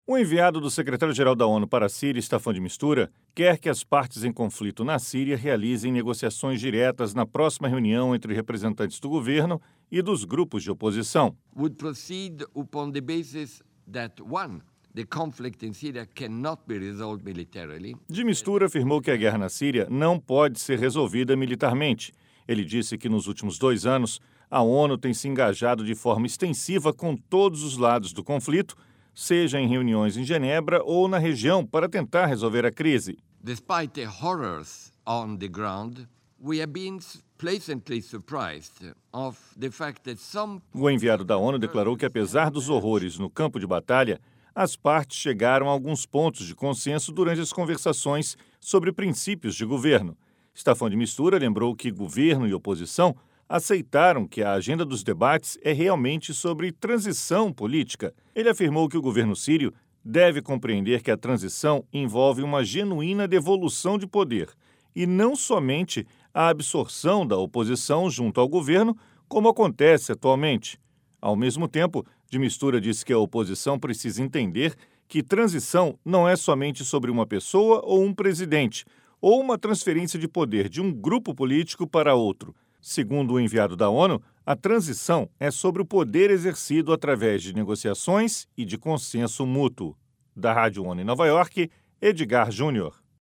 O enviado do secretário-geral da ONU para a Síria, Staffan de Mistura, quer que as partes em conflito na Síria realizem negociações diretas na próxima reunião entre representantes do governo e dos grupos de oposição. Would proceed upon the basis that the conflict in Syria cannot be resolved militarily. De Mistura afirmou que a guerra na Síria não pode ser resolvida militarmente. Ele disse que nos últimos 2 anos a ONU tem se engajado de forma extensiva com todos os lados do conflito, seja em reuniões em Genebra ou na região, para tentar resolver a crise. Despite the horrors on the ground, we have been pleasantly surprised of the fact that some... O enviado da ONU declarou que, apesar dos horrores no campo de batalha, as partes chegaram a alguns pontos de consenso durante as conversações sobre princípios de governo. Staffan de Mistura lembrou que governo e oposição aceitaram que a agenda dos debates é realmente sobre transição política. Ele afirmou que o governo sírio deve compreender que a transição envolve uma genuína devolução de poder e não somente a absorção da oposição junto ao governo, como acontece atualmente. Ao mesmo tempo, de Mistura disse que a oposição precisa entender que transição não é somente sobre uma pessoa ou um presidente, ou uma transferência de poder de um grupo político para outro. Segundo o enviado da ONU, a transição é sobre o poder exercido através de negociações e de consenso mútuo. Da Rádio ONU em Nova York, Edgar Júnior.